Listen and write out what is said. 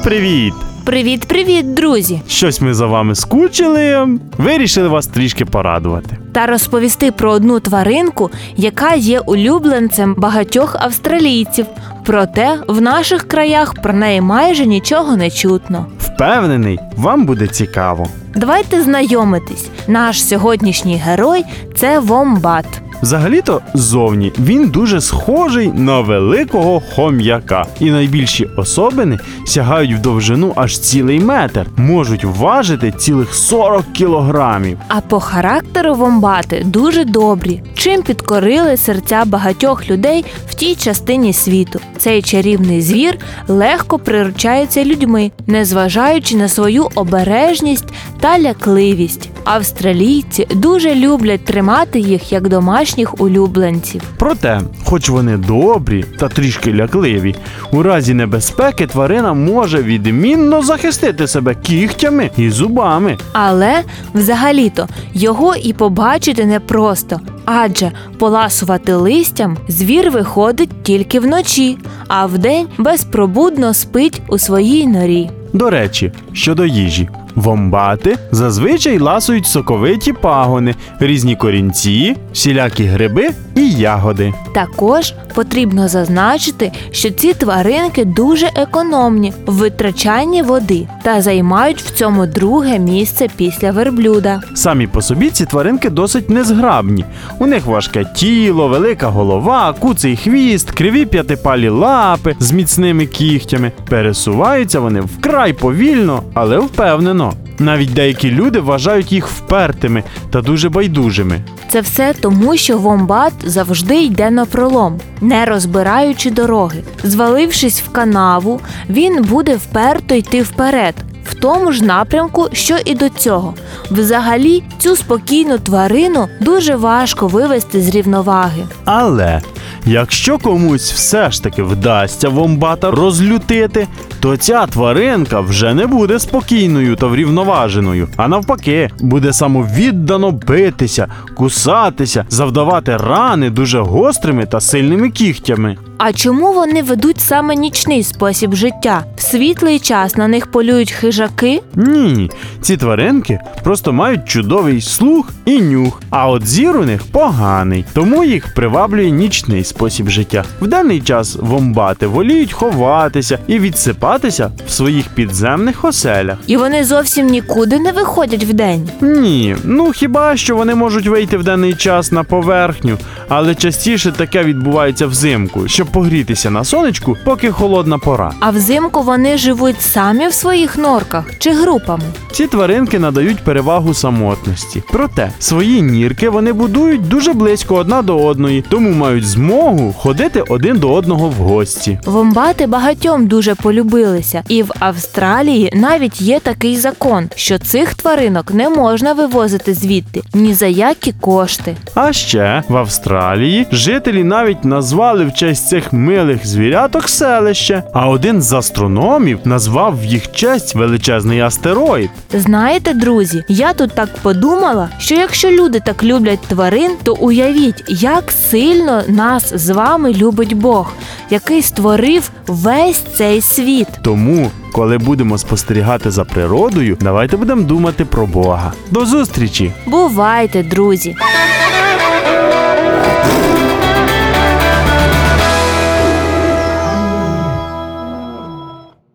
привіт! Привіт-привіт, друзі! Щось ми за вами скучили, вирішили вас трішки порадувати. Та розповісти про одну тваринку, яка є улюбленцем багатьох австралійців. Проте в наших краях про неї майже нічого не чутно. Впевнений, вам буде цікаво. Давайте знайомитись. Наш сьогоднішній герой – це вомбат. Взагалі-то ззовні він дуже схожий на великого хом'яка. І найбільші особини сягають в довжину аж цілий метр. Можуть важити цілих 40 кілограмів. А по характеру вомбати дуже добрі, чим підкорили серця багатьох людей в тій частині світу. Цей чарівний звір легко приручається людьми, незважаючи на свою обережність та лякливість. Австралійці дуже люблять тримати їх як домашніх улюбленців. Проте, хоч вони добрі та трішки лякливі, у разі небезпеки тварина може відмінно захистити себе кігтями і зубами. Але, взагалі-то, його і побачити непросто, адже поласувати листям звір виходить тільки вночі, а вдень безпробудно спить у своїй норі. До речі, щодо їжі. Вомбати зазвичай ласують соковиті пагони, різні корінці, всілякі гриби і ягоди. Також потрібно зазначити, що ці тваринки дуже економні в витрачанні води та займають в цьому друге місце після верблюда. Самі по собі ці тваринки досить незграбні. У них важке тіло, велика голова, куций хвіст, криві п'ятипалі лапи з міцними кігтями. Пересуваються вони вкрай повільно, але впевнено. Навіть деякі люди вважають їх впертими та дуже байдужими. Це все тому, що вомбат завжди йде напролом, не розбираючи дороги. Звалившись в канаву, він буде вперто йти вперед, в тому ж напрямку, що і до цього. Взагалі, цю спокійну тварину дуже важко вивести з рівноваги. Але якщо комусь все ж таки вдасться вомбата розлютити, то ця тваринка вже не буде спокійною та врівноваженою, а навпаки, буде самовіддано битися, кусатися, завдавати рани дуже гострими та сильними кігтями. А чому вони ведуть саме нічний спосіб життя? В світлий час на них полюють хижаки? Ні, ці тваринки просто мають чудовий слух і нюх, а от зір у них поганий, тому їх приваблює нічний спосіб життя. В денний час вомбати воліють ховатися і відсипатися в своїх підземних оселях. І вони зовсім нікуди не виходять вдень? Ні, хіба що вони можуть вийти в денний час на поверхню, але частіше таке відбувається взимку, щоб погрітися на сонечку, поки холодна пора. А взимку вони живуть самі в своїх норках чи групами? Ці тваринки надають перевагу самотності. Проте, свої нірки вони будують дуже близько одна до одної, тому мають змогу ходити один до одного в гості. Вомбати багатьом дуже полюбилися, і в Австралії навіть є такий закон, що цих тваринок не можна вивозити звідти ні за які кошти. А ще в Австралії жителі навіть назвали в честь цих милих звіряток селище, а один з астрономів назвав в їх честь величезний астероїд. Знаєте, друзі, я тут так подумала, що якщо люди так люблять тварин, то уявіть, як сильно нас з вами любить Бог, який створив весь цей світ. Тому, коли будемо спостерігати за природою, давайте будемо думати про Бога. До зустрічі! Бувайте, друзі!